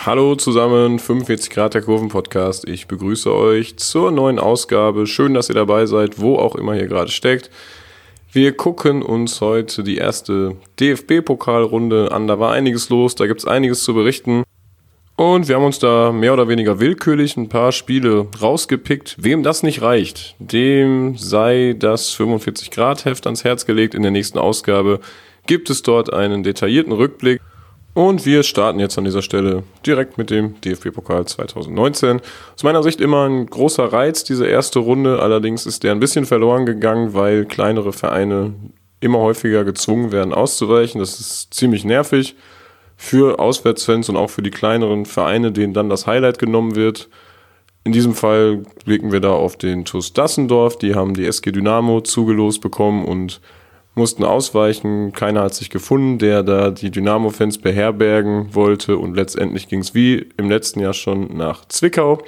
Hallo zusammen, 45 Grad der Kurven-Podcast. Ich begrüße euch zur neuen Ausgabe. Schön, dass ihr dabei seid, wo auch immer ihr gerade steckt. Wir gucken uns heute die erste DFB-Pokalrunde an. Da war einiges los, da gibt es einiges zu berichten. Und wir haben uns da mehr oder weniger willkürlich ein paar Spiele rausgepickt. Wem das nicht reicht, dem sei das 45-Grad-Heft ans Herz gelegt. In der nächsten Ausgabe gibt es dort einen detaillierten Rückblick. Und wir starten jetzt an dieser Stelle direkt mit dem DFB-Pokal 2019. Aus meiner Sicht immer ein großer Reiz, diese erste Runde. Allerdings ist der ein bisschen verloren gegangen, weil kleinere Vereine immer häufiger gezwungen werden auszuweichen. Das ist ziemlich nervig für Auswärtsfans und auch für die kleineren Vereine, denen dann das Highlight genommen wird. In diesem Fall blicken wir da auf den TuS Dassendorf. Die haben die SG Dynamo zugelost bekommen und mussten ausweichen. Keiner hat sich gefunden, der da die Dynamo-Fans beherbergen wollte. Und letztendlich ging es wie im letzten Jahr schon nach Zwickau.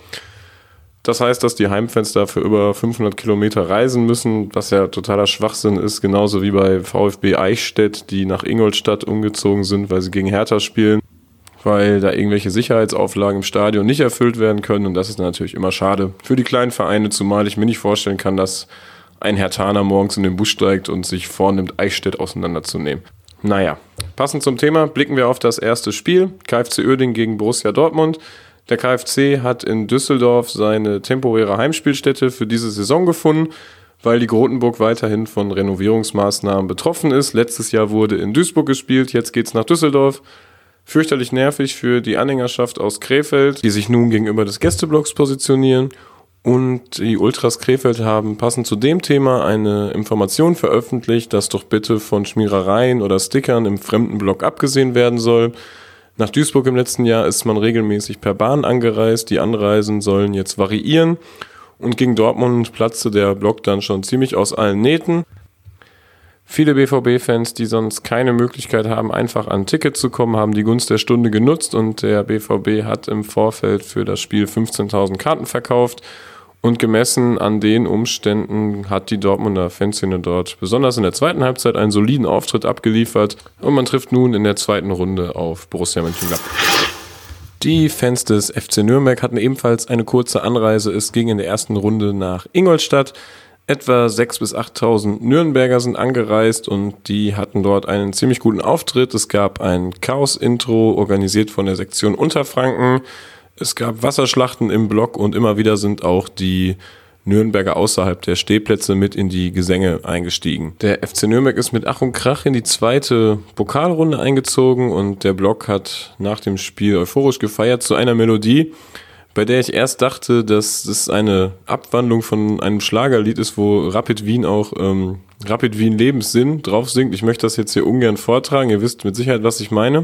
Das heißt, dass die Heimfans da für über 500 Kilometer reisen müssen, was ja totaler Schwachsinn ist. Genauso wie bei VfB Eichstätt, die nach Ingolstadt umgezogen sind, weil sie gegen Hertha spielen, weil da irgendwelche Sicherheitsauflagen im Stadion nicht erfüllt werden können. Und das ist natürlich immer schade für die kleinen Vereine, zumal ich mir nicht vorstellen kann, dass ein Herthaner morgens in den Bus steigt und sich vornimmt, Eichstätt auseinanderzunehmen. Naja, passend zum Thema blicken wir auf das erste Spiel. KfC Uerdingen gegen Borussia Dortmund. Der KfC hat in Düsseldorf seine temporäre Heimspielstätte für diese Saison gefunden, weil die Grotenburg weiterhin von Renovierungsmaßnahmen betroffen ist. Letztes Jahr wurde in Duisburg gespielt, jetzt geht's nach Düsseldorf. Fürchterlich nervig für die Anhängerschaft aus Krefeld, die sich nun gegenüber des Gästeblocks positionieren. Und die Ultras Krefeld haben passend zu dem Thema eine Information veröffentlicht, dass doch bitte von Schmierereien oder Stickern im Fremdenblock abgesehen werden soll. Nach Duisburg im letzten Jahr ist man regelmäßig per Bahn angereist. Die Anreisen sollen jetzt variieren. Und gegen Dortmund platzte der Block dann schon ziemlich aus allen Nähten. Viele BVB-Fans, die sonst keine Möglichkeit haben, einfach an ein Ticket zu kommen, haben die Gunst der Stunde genutzt und der BVB hat im Vorfeld für das Spiel 15.000 Karten verkauft. Und gemessen an den Umständen hat die Dortmunder Fanszene dort besonders in der zweiten Halbzeit einen soliden Auftritt abgeliefert und man trifft nun in der zweiten Runde auf Borussia Mönchengladbach. Die Fans des FC Nürnberg hatten ebenfalls eine kurze Anreise. Es ging in der ersten Runde nach Ingolstadt. Etwa 6.000 bis 8.000 Nürnberger sind angereist und die hatten dort einen ziemlich guten Auftritt. Es gab ein Chaos-Intro, organisiert von der Sektion Unterfranken. Es gab Wasserschlachten im Block und immer wieder sind auch die Nürnberger außerhalb der Stehplätze mit in die Gesänge eingestiegen. Der FC Nürnberg ist mit Ach und Krach in die zweite Pokalrunde eingezogen und der Block hat nach dem Spiel euphorisch gefeiert zu einer Melodie, bei der ich erst dachte, dass es eine Abwandlung von einem Schlagerlied ist, wo Rapid Wien auch Rapid Wien Lebenssinn drauf singt. Ich möchte das jetzt hier ungern vortragen, ihr wisst mit Sicherheit, was ich meine.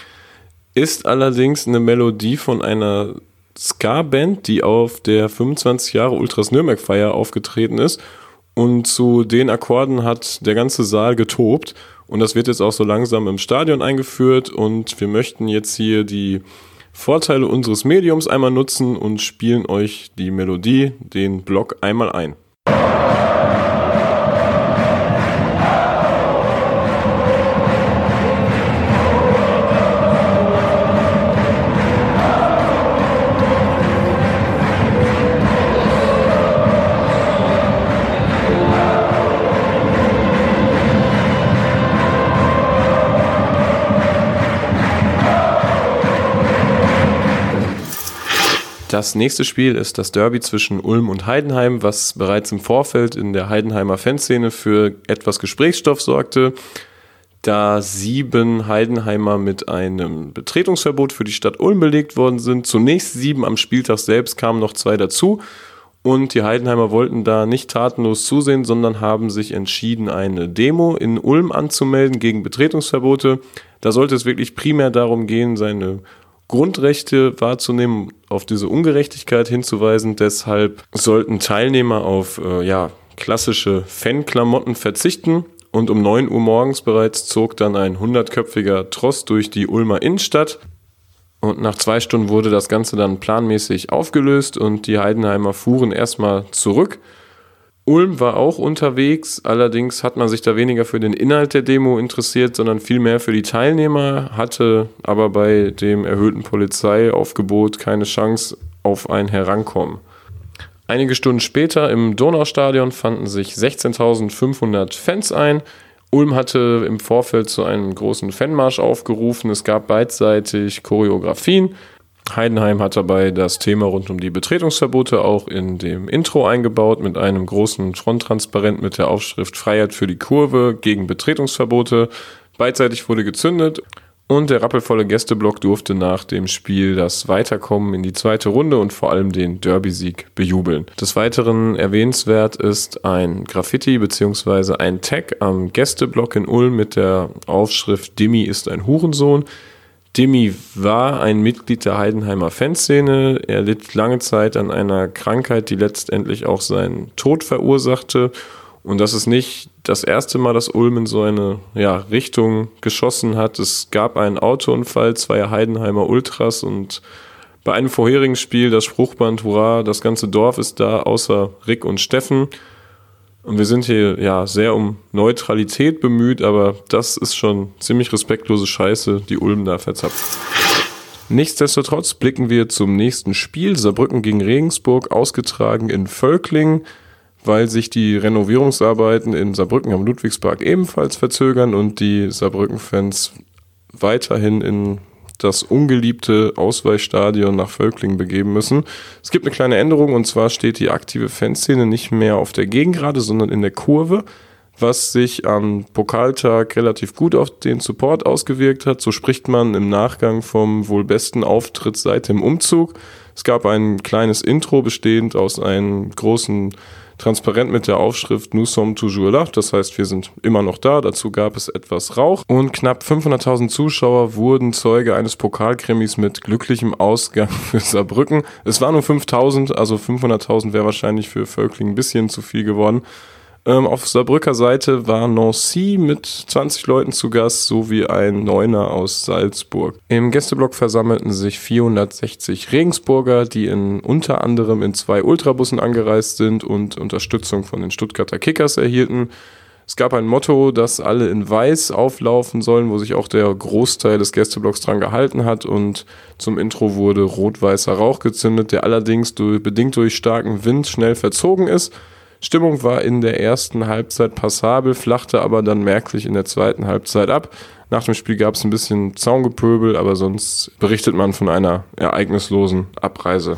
Ist allerdings eine Melodie von einer Ska-Band, die auf der 25 Jahre Ultras Nürnberg-Feier aufgetreten ist. Und zu den Akkorden hat der ganze Saal getobt. Und das wird jetzt auch so langsam im Stadion eingeführt. Und wir möchten jetzt hier die Vorteile unseres Mediums einmal nutzen und spielen euch die Melodie, den Block einmal ein. Das nächste Spiel ist das Derby zwischen Ulm und Heidenheim, was bereits im Vorfeld in der Heidenheimer Fanszene für etwas Gesprächsstoff sorgte, da 7 Heidenheimer mit einem Betretungsverbot für die Stadt Ulm belegt worden sind. Zunächst 7, am Spieltag selbst kamen noch 2 dazu und die Heidenheimer wollten da nicht tatenlos zusehen, sondern haben sich entschieden, eine Demo in Ulm anzumelden gegen Betretungsverbote. Da sollte es wirklich primär darum gehen, seine Grundrechte wahrzunehmen, auf diese Ungerechtigkeit hinzuweisen. Deshalb sollten Teilnehmer auf klassische Fanklamotten verzichten. Und um 9 Uhr morgens bereits zog dann ein 100-köpfiger Tross durch die Ulmer Innenstadt. Und nach 2 Stunden wurde das Ganze dann planmäßig aufgelöst und die Heidenheimer fuhren erstmal zurück. Ulm war auch unterwegs, allerdings hat man sich da weniger für den Inhalt der Demo interessiert, sondern vielmehr für die Teilnehmer, hatte aber bei dem erhöhten Polizeiaufgebot keine Chance auf ein Herankommen. Einige Stunden später im Donaustadion fanden sich 16.500 Fans ein. Ulm hatte im Vorfeld zu einem großen Fanmarsch aufgerufen, es gab beidseitig Choreografien. Heidenheim hat dabei das Thema rund um die Betretungsverbote auch in dem Intro eingebaut mit einem großen Fronttransparent mit der Aufschrift Freiheit für die Kurve gegen Betretungsverbote. Beidseitig wurde gezündet und der rappelvolle Gästeblock durfte nach dem Spiel das Weiterkommen in die zweite Runde und vor allem den Derby-Sieg bejubeln. Des Weiteren erwähnenswert ist ein Graffiti bzw. ein Tag am Gästeblock in Ulm mit der Aufschrift Dimmi ist ein Hurensohn. Dimmi war ein Mitglied der Heidenheimer Fanszene. Er litt lange Zeit an einer Krankheit, die letztendlich auch seinen Tod verursachte. Und das ist nicht das erste Mal, dass Ulm in so eine Richtung geschossen hat. Es gab einen Autounfall zweier Heidenheimer Ultras und bei einem vorherigen Spiel das Spruchband Hurra, das ganze Dorf ist da, außer Rick und Steffen. Und wir sind hier sehr um Neutralität bemüht, aber das ist schon ziemlich respektlose Scheiße, die Ulm da verzapft. Nichtsdestotrotz blicken wir zum nächsten Spiel. Saarbrücken gegen Regensburg, ausgetragen in Völkling, weil sich die Renovierungsarbeiten in Saarbrücken am Ludwigspark ebenfalls verzögern und die Saarbrücken-Fans weiterhin in das ungeliebte Ausweichstadion nach Völkling begeben müssen. Es gibt eine kleine Änderung und zwar steht die aktive Fanszene nicht mehr auf der Gegengrade, sondern in der Kurve, was sich am Pokaltag relativ gut auf den Support ausgewirkt hat. So spricht man im Nachgang vom wohl besten Auftritt seit dem Umzug. Es gab ein kleines Intro bestehend aus einem großen Transparent mit der Aufschrift Nous sommes toujours là, das heißt, wir sind immer noch da. Dazu gab es etwas Rauch und knapp 500.000 Zuschauer wurden Zeuge eines Pokalkrimis mit glücklichem Ausgang für Saarbrücken. Es waren nur 5.000, also 500.000 wäre wahrscheinlich für Völkling ein bisschen zu viel geworden. Auf Saarbrücker Seite war Nancy mit 20 Leuten zu Gast, sowie ein Neuner aus Salzburg. Im Gästeblock versammelten sich 460 Regensburger, die unter anderem in 2 Ultrabussen angereist sind und Unterstützung von den Stuttgarter Kickers erhielten. Es gab ein Motto, dass alle in Weiß auflaufen sollen, wo sich auch der Großteil des Gästeblocks dran gehalten hat, und zum Intro wurde rot-weißer Rauch gezündet, der allerdings bedingt durch starken Wind schnell verzogen ist. Stimmung war in der ersten Halbzeit passabel, flachte aber dann merklich in der zweiten Halbzeit ab. Nach dem Spiel gab es ein bisschen Zaungepöbel, aber sonst berichtet man von einer ereignislosen Abreise.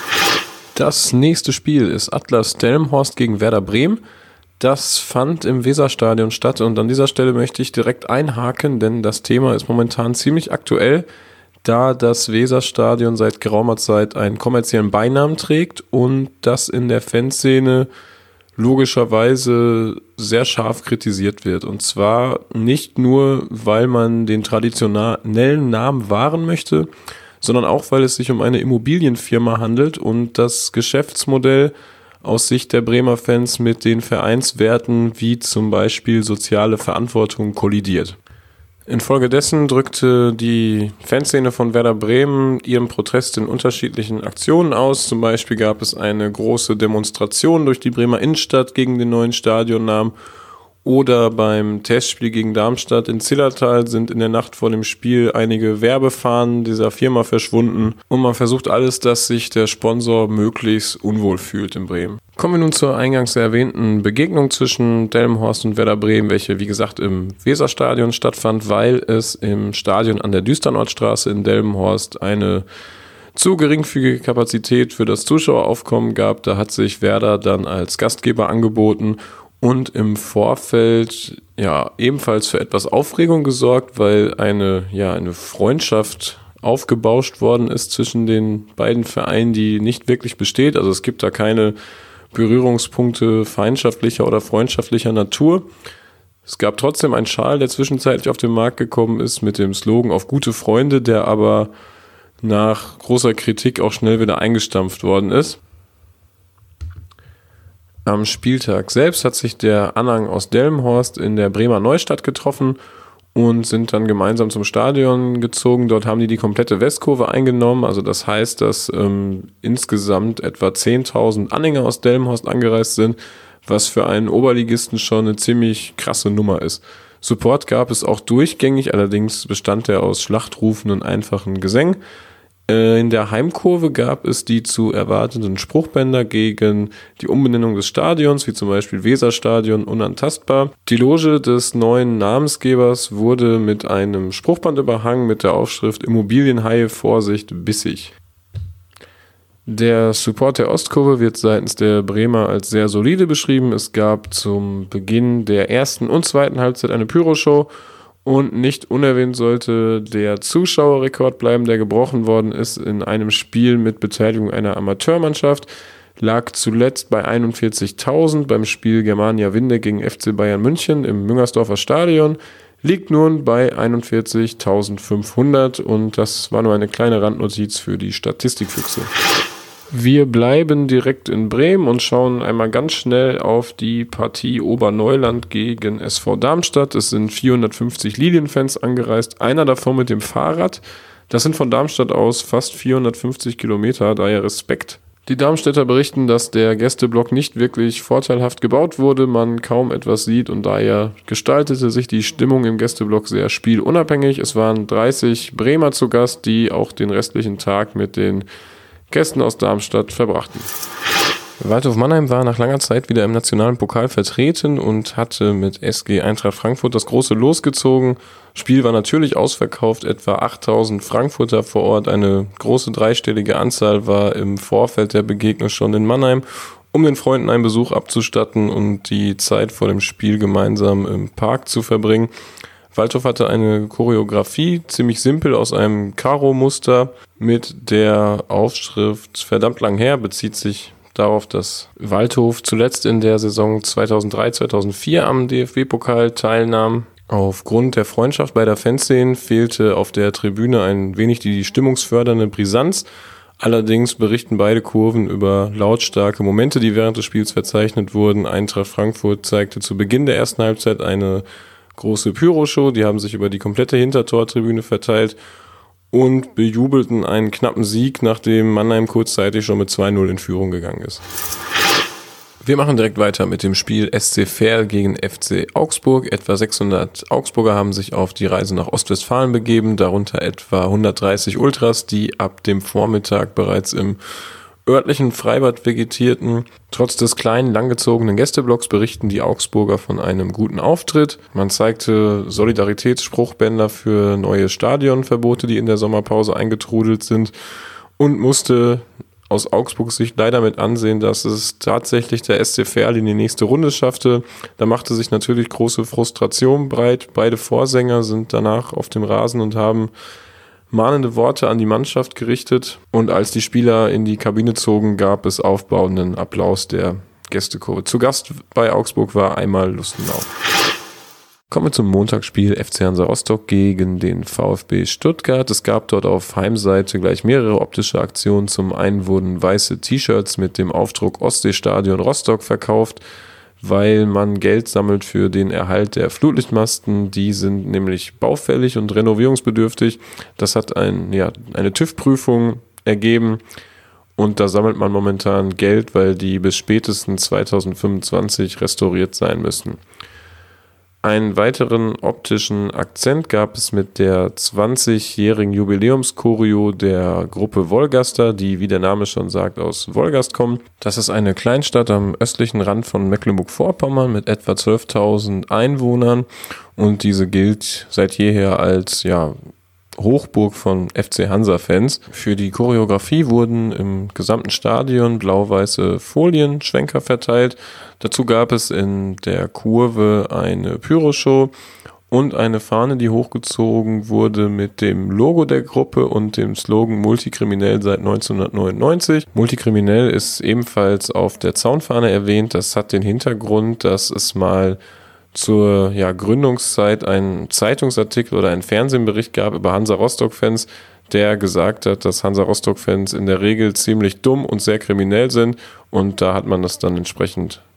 Das nächste Spiel ist Atlas Delmenhorst gegen Werder Bremen. Das fand im Weserstadion statt und an dieser Stelle möchte ich direkt einhaken, denn das Thema ist momentan ziemlich aktuell, da das Weserstadion seit geraumer Zeit einen kommerziellen Beinamen trägt und das in der Fanszene logischerweise sehr scharf kritisiert wird. Und zwar nicht nur, weil man den traditionellen Namen wahren möchte, sondern auch, weil es sich um eine Immobilienfirma handelt und das Geschäftsmodell aus Sicht der Bremer Fans mit den Vereinswerten wie zum Beispiel soziale Verantwortung kollidiert. Infolgedessen drückte die Fanszene von Werder Bremen ihren Protest in unterschiedlichen Aktionen aus. Zum Beispiel gab es eine große Demonstration durch die Bremer Innenstadt gegen den neuen Stadionnamen. Oder beim Testspiel gegen Darmstadt in Zillertal sind in der Nacht vor dem Spiel einige Werbefahnen dieser Firma verschwunden. Und man versucht alles, dass sich der Sponsor möglichst unwohl fühlt in Bremen. Kommen wir nun zur eingangs erwähnten Begegnung zwischen Delmenhorst und Werder Bremen, welche wie gesagt im Weserstadion stattfand, weil es im Stadion an der Düsternortstraße in Delmenhorst eine zu geringfügige Kapazität für das Zuschaueraufkommen gab. Da hat sich Werder dann als Gastgeber angeboten und im Vorfeld ebenfalls für etwas Aufregung gesorgt, weil eine Freundschaft aufgebauscht worden ist zwischen den beiden Vereinen, die nicht wirklich besteht. Also es gibt da keine Berührungspunkte feindschaftlicher oder freundschaftlicher Natur. Es gab trotzdem einen Schal, der zwischenzeitlich auf den Markt gekommen ist mit dem Slogan „Auf gute Freunde", der aber nach großer Kritik auch schnell wieder eingestampft worden ist. Am Spieltag selbst hat sich der Anhang aus Delmenhorst in der Bremer Neustadt getroffen und sind dann gemeinsam zum Stadion gezogen. Dort haben die komplette Westkurve eingenommen. Also das heißt, dass insgesamt etwa 10.000 Anhänger aus Delmenhorst angereist sind, was für einen Oberligisten schon eine ziemlich krasse Nummer ist. Support gab es auch durchgängig, allerdings bestand er aus Schlachtrufen und einfachen Gesängen. In der Heimkurve gab es die zu erwartenden Spruchbänder gegen die Umbenennung des Stadions, wie zum Beispiel Weserstadion unantastbar. Die Loge des neuen Namensgebers wurde mit einem Spruchband überhangen mit der Aufschrift Immobilienhaie, Vorsicht, bissig. Der Support der Ostkurve wird seitens der Bremer als sehr solide beschrieben. Es gab zum Beginn der ersten und zweiten Halbzeit eine Pyroshow. Und nicht unerwähnt sollte der Zuschauerrekord bleiben, der gebrochen worden ist in einem Spiel mit Beteiligung einer Amateurmannschaft. Lag zuletzt bei 41.000 beim Spiel Germania Winde gegen FC Bayern München im Müngersdorfer Stadion. Liegt nun bei 41.500 und das war nur eine kleine Randnotiz für die Statistikfüchse. Wir bleiben direkt in Bremen und schauen einmal ganz schnell auf die Partie Oberneuland gegen SV Darmstadt. Es sind 450 Lilienfans angereist, einer davon mit dem Fahrrad. Das sind von Darmstadt aus fast 450 Kilometer, daher Respekt. Die Darmstädter berichten, dass der Gästeblock nicht wirklich vorteilhaft gebaut wurde, man kaum etwas sieht und daher gestaltete sich die Stimmung im Gästeblock sehr spielunabhängig. Es waren 30 Bremer zu Gast, die auch den restlichen Tag mit den Gästen aus Darmstadt verbrachten. Waldhof Mannheim war nach langer Zeit wieder im nationalen Pokal vertreten und hatte mit SG Eintracht Frankfurt das große Los gezogen. Spiel war natürlich ausverkauft, etwa 8000 Frankfurter vor Ort. Eine große dreistellige Anzahl war im Vorfeld der Begegnung schon in Mannheim, um den Freunden einen Besuch abzustatten und die Zeit vor dem Spiel gemeinsam im Park zu verbringen. Waldhof hatte eine Choreografie, ziemlich simpel aus einem Karo-Muster mit der Aufschrift verdammt lang her, bezieht sich darauf, dass Waldhof zuletzt in der Saison 2003/2004 am DFB-Pokal teilnahm. Aufgrund der Freundschaft beider Fanszenen fehlte auf der Tribüne ein wenig die stimmungsfördernde Brisanz. Allerdings berichten beide Kurven über lautstarke Momente, die während des Spiels verzeichnet wurden. Eintracht Frankfurt zeigte zu Beginn der ersten Halbzeit eine große Pyroshow, die haben sich über die komplette Hintertortribüne verteilt und bejubelten einen knappen Sieg, nachdem Mannheim kurzzeitig schon mit 2-0 in Führung gegangen ist. Wir machen direkt weiter mit dem Spiel SC Verl gegen FC Augsburg. Etwa 600 Augsburger haben sich auf die Reise nach Ostwestfalen begeben, darunter etwa 130 Ultras, die ab dem Vormittag bereits im örtlichen Freibad vegetierten. Trotz des kleinen, langgezogenen Gästeblocks berichten die Augsburger von einem guten Auftritt. Man zeigte Solidaritätsspruchbänder für neue Stadionverbote, die in der Sommerpause eingetrudelt sind und musste aus Augsburgs Sicht leider mit ansehen, dass es tatsächlich der SC Verl in die nächste Runde schaffte. Da machte sich natürlich große Frustration breit. Beide Vorsänger sind danach auf dem Rasen und haben mahnende Worte an die Mannschaft gerichtet und als die Spieler in die Kabine zogen, gab es aufbauenden Applaus der Gästekurve. Zu Gast bei Augsburg war einmal Lustenau. Kommen wir zum Montagsspiel FC Hansa Rostock gegen den VfB Stuttgart. Es gab dort auf Heimseite gleich mehrere optische Aktionen. Zum einen wurden weiße T-Shirts mit dem Aufdruck Ostseestadion Rostock verkauft, weil man Geld sammelt für den Erhalt der Flutlichtmasten. Die sind nämlich baufällig und renovierungsbedürftig. Das hat eine TÜV-Prüfung ergeben und da sammelt man momentan Geld, weil die bis spätestens 2025 restauriert sein müssen. Einen weiteren optischen Akzent gab es mit der 20-jährigen Jubiläumschoreo der Gruppe Wolgaster, die, wie der Name schon sagt, aus Wolgast kommt. Das ist eine Kleinstadt am östlichen Rand von Mecklenburg-Vorpommern mit etwa 12.000 Einwohnern und diese gilt seit jeher als Hochburg von FC Hansa-Fans. Für die Choreografie wurden im gesamten Stadion blau-weiße Folienschwenker verteilt. Dazu gab es in der Kurve eine Pyroshow und eine Fahne, die hochgezogen wurde mit dem Logo der Gruppe und dem Slogan Multikriminell seit 1999. Multikriminell ist ebenfalls auf der Zaunfahne erwähnt. Das hat den Hintergrund, dass es mal zur Gründungszeit einen Zeitungsartikel oder einen Fernsehbericht gab über Hansa Rostock-Fans, der gesagt hat, dass Hansa Rostock-Fans in der Regel ziemlich dumm und sehr kriminell sind und da hat man das dann entsprechend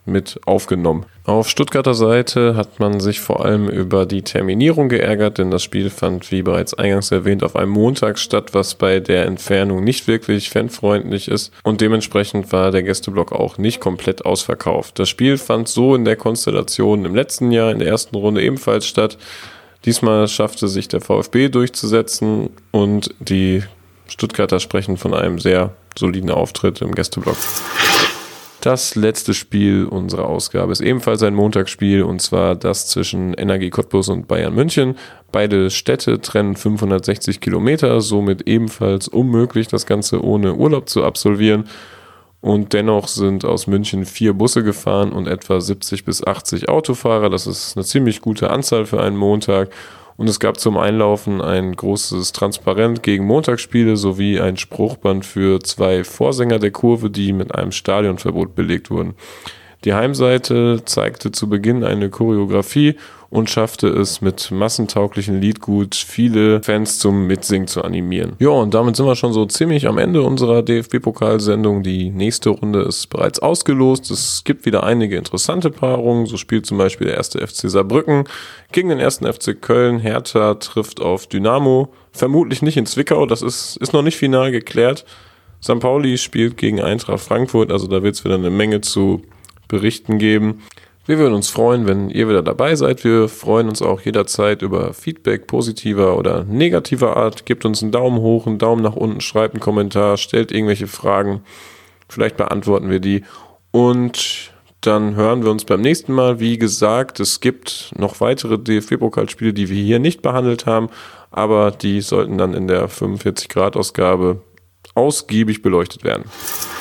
mit aufgenommen. Auf Stuttgarter Seite hat man sich vor allem über die Terminierung geärgert, denn das Spiel fand, wie bereits eingangs erwähnt, auf einem Montag statt, was bei der Entfernung nicht wirklich fanfreundlich ist, und dementsprechend war der Gästeblock auch nicht komplett ausverkauft. Das Spiel fand so in der Konstellation im letzten Jahr in der ersten Runde ebenfalls statt. Diesmal schaffte sich der VfB durchzusetzen und die Stuttgarter sprechen von einem sehr soliden Auftritt im Gästeblock. Das letzte Spiel unserer Ausgabe ist ebenfalls ein Montagsspiel, und zwar das zwischen NRG Cottbus und Bayern München. Beide Städte trennen 560 Kilometer, somit ebenfalls unmöglich, das Ganze ohne Urlaub zu absolvieren. Und dennoch sind aus München 4 Busse gefahren und etwa 70 bis 80 Autofahrer. Das ist eine ziemlich gute Anzahl für einen Montag. Und es gab zum Einlaufen ein großes Transparent gegen Montagsspiele sowie ein Spruchband für 2 Vorsänger der Kurve, die mit einem Stadionverbot belegt wurden. Die Heimseite zeigte zu Beginn eine Choreografie und schaffte es mit massentauglichen Liedgut viele Fans zum Mitsingen zu animieren. Ja, und damit sind wir schon so ziemlich am Ende unserer DFB-Pokalsendung. Die nächste Runde ist bereits ausgelost. Es gibt wieder einige interessante Paarungen. So spielt zum Beispiel der 1. FC Saarbrücken gegen den 1. FC Köln. Hertha trifft auf Dynamo. Vermutlich nicht in Zwickau, das ist noch nicht final geklärt. St. Pauli spielt gegen Eintracht Frankfurt, also da wird es wieder eine Menge zu berichten geben. Wir würden uns freuen, wenn ihr wieder dabei seid. Wir freuen uns auch jederzeit über Feedback positiver oder negativer Art. Gebt uns einen Daumen hoch, einen Daumen nach unten, schreibt einen Kommentar, stellt irgendwelche Fragen. Vielleicht beantworten wir die. Und dann hören wir uns beim nächsten Mal. Wie gesagt, es gibt noch weitere DFB-Pokalspiele, die wir hier nicht behandelt haben, aber die sollten dann in der 45-Grad-Ausgabe ausgiebig beleuchtet werden.